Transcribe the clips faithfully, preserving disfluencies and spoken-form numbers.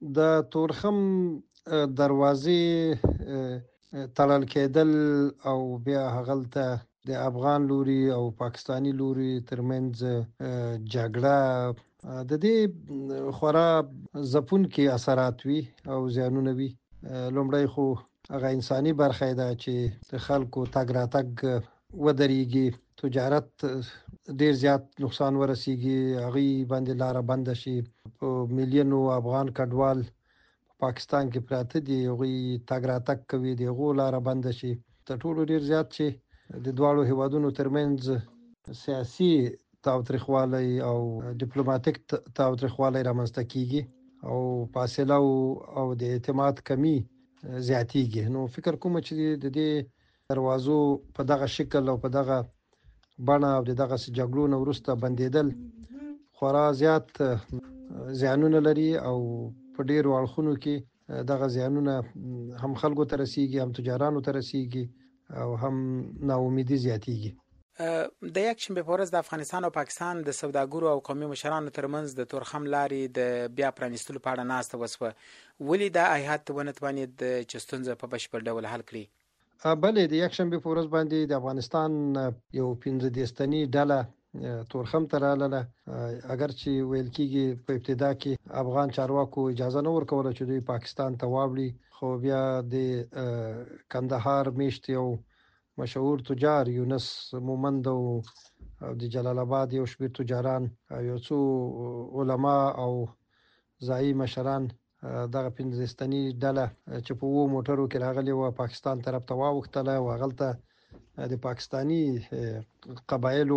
د تورخم دروازې تړل کېدل او بیا هغلته د افغان لوري او پاکستانی لوري ترمنځ جګړه د دې خورا ځپونکي اثرات وي او زیانونه وي. لومړی خو هغه انساني برخه ده چې د خلکو تګ راتګ ودرېږي، تجارت ډیر زیات نقصان ورسیږي، هغه باندې لاره بند شي. په میلیونو افغان کډوال پاکستان کې پراته دي، هغه تګ راتګ کوي، دغه لاره بند شي. تر ټولو ډیر زیات چې د دواړو هیوادونو ترمنځ سیاسي تاوتریخوالی او ډیپلوماټیک تاوتریخوالی رامنځته کیږي او فاصله او د اعتماد کمی زیاتیږي. نو فکر کوم چې د دې دروازو په دغه شکل او په دغه بڼه او دغه جګړو نه وروسته بندیدل خورا زیات زیانونه لري او په ډیرو اړخونو کې دغه زیانونه هم خلکو ته رسیږي، هم تجارانو ته رسیږي او هم ناامیدي زیاتیږي. د یک شنبه په ورځ د افغانستان او پاکستان د سوداګرو او قومي مشرانو ترمنځ د تورخم لارې د بیا پرانیستلو په اړه ناسته وسوه. ولې دا هیات ونه توانید چې ستونزه په بشپړ ډول حل کړي؟ بلې د یک شنبه په ورځ باندې د افغانستان یو پنځه دېستنی ډله تورخم ته راغله. اگر چې ویل کېږي په ابتدا کې افغان چارواکو اجازه نه ورکوله چې دوی پاکستان ته واوړي، خو بیا د کندهار میشت یو مشهور تجار یونس مومند او د جلال آباد یو شمېر تجاران، یو څو علما او ځایي مشران دغه پنځه دېستنی ډله چې په وو موټرو کې راغلي و پاکستان طرف ته واوښتله او هغلته د پاکستانی قبایلو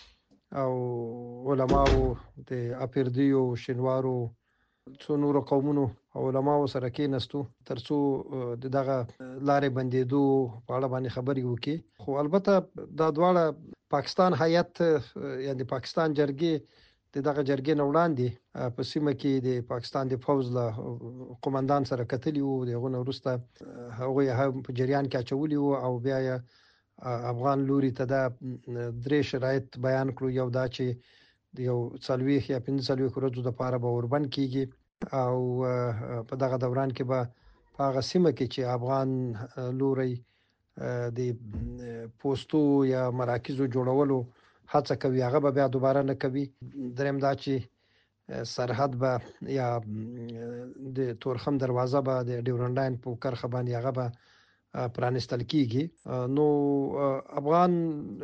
او علماو د اپردیو شینوارو څو نورو قومونو او علماو سره کېناستو ترڅو دغه لارې بندېدو په اړه باندې خبرې وکړي. خو البته دا دواړه پاکستان هیات یعنی پاکستان جرګې د دغه جرګې نه وړاندې په سیمه کې د پاکستان د فوز له قومندان سره کتلي وو. دغه نه وروسته هغوی هم په جریان کې اچولي وو او بیا افغان لوري ته دا درې شرایط بیان کړو. یو دا چې د یو څلوېښت یا پنځه څلوېښت ورځو دپاره به اوربند کېږي او په دغه دوران کې به په هغه سیمه کې چې افغان لوري د پوستو یا مراکزو جوړولو هڅه کوي هغه به بیا دوباره نه کوي. دریم دا چې سرحد به یا د تورخم دروازه به د ډیورنډ لاین په کرښه باندې هغه به پرانستل کیږي. نو افغان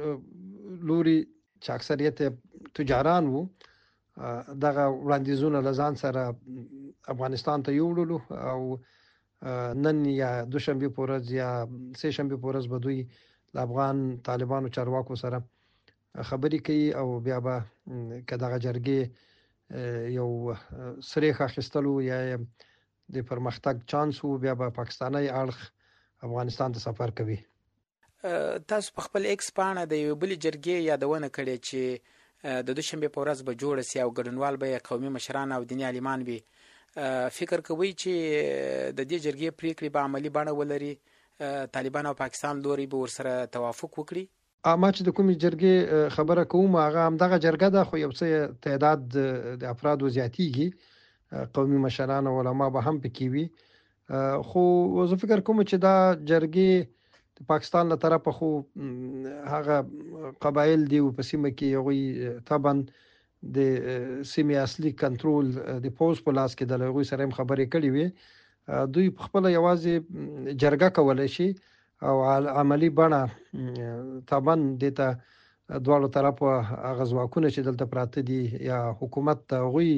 لوري چې اکثریت تجاران وو دغه وړاندیزونه لزان سره افغانستان ته یوړلو او نن یا دوشنبه په ورځ یا سه شنبه په ورځ به دوی د افغان طالبانو چارواکو سره خبرې کوي او بیا به که دغه جرګې یو سریښ اخیستلو یا د پرمختګ چانس وو بیا به پاکستاني اړخ افغانستان ته سفر کوي. تاسو په خپل ایکس پاڼه د یو بل جرګې یادونه کړې چې د دوشنبه په ورځ به جوړ سي او ګډونوال به قومي مشران او دیني عالمان وي. فکر کوي چې د دې جرګې پریکړې به عملی بڼه ولري، طالبان او پاکستان لوري به ورسره توافق وکړي؟ اما چې د کومې جرګې خبره کوم هغه هم دغه جرګه ده، خو یو څه تعداد د افرادو زیاتیږي، قومي مشران او علما به هم پکې وي. خو زه فکر کوم چې دا جرګې د پاکستان له طرفه خو هغه قبایل دی په سیمه کې هغوی طبعا د سیمې اصلي کنټرول د پوز په لاس کې د هغوی سره هم خبرې کړې وي. دوی په خپله یوازې جرګه کولی شي او عملی بڼه طبعا دته دواړو طرفه هغه ځواکونه چې دلته پراته دي یا حکومت ته هغوی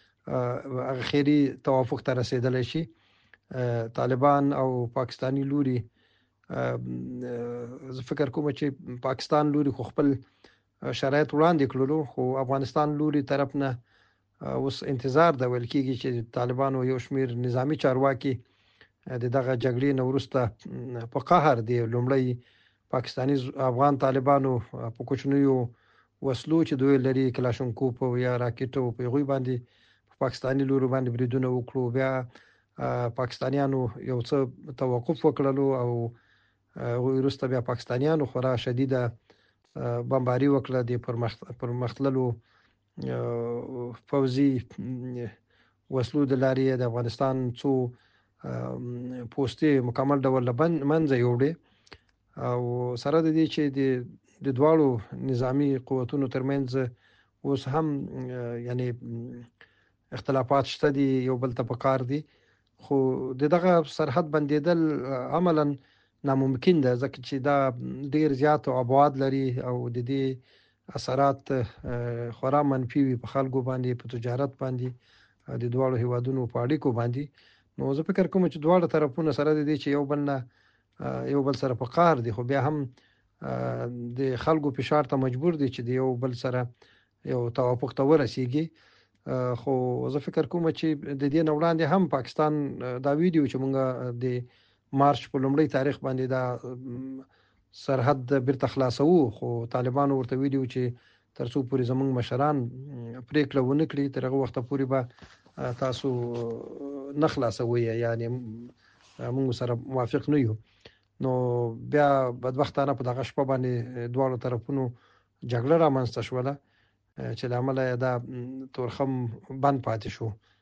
اخري توافق ته رسېدلی شي. طالبان او پاکستانی لوري زه فکر کوم چې پاکستان لوري خو خپل شرایط وړاندې کړلو، خو افغانستان لوري طرف نه اوس انتظار ده ویل کېږي چې طالبانو یو شمېر نظامی چارواکي د دغه جګړې نه وروسته په قهر دی لومړی پاکستانی افغان طالبانو په کوچنیو وسلو چې دوی لري کلاشنکوف یا راکټو په هغوی باندې په پاکستانی لوري باندې بریدونه وکړو. بیا پاکستانیانو یو څه توقف وکړلو او وروسته بیا پاکستانیانو خورا شدیده بمباري وکړه د پرمختللو پوځي وسلو د لارې د افغانستان څو پوستې مکمل ډول منځه یوړې او سره د دې چې د د دواړو نظامی قوتونو ترمنځ اوس هم یعنی اختلافات شته دي، یو بل ته پکار دي، خو دغه سرحد بندیدل عملاً ناممکن ده ځکه چې دا ډیر زیات ابعاد لري او د دې اثرات خورا منفي وي په خلکو باندې، په تجارت باندې، د دواړو هیوادونو په اړیکو باندې. نو زه فکر کوم چې دواړه طرفونه سره د دې چې یو بل نه یو بل سره په قهر دي، خو بیا هم د خلکو فشار ته مجبور دي چې د یو بل سره یو توافق ته ورسیږي. خو زه فکر کوم چې د دې نه وړاندې هم پاکستان دا ویډیو چې مونږ د مارچ په لومړی تاریخ باندې دا سرحد بیرته خلاصو، خو طالبانو ورته ویډیو چې ترڅو پورې زمونږ مشران پریکړه ونه کړي تر هغه وخت پورې به تاسو نه خلاصوي، یعنی موږ سره موافق نه یو. نو بیا بدبختانه په دغه شپه باندې دواړو طرفونو جګړه رامنځته شوله چې له امله دا تورخم بند پاتې شو.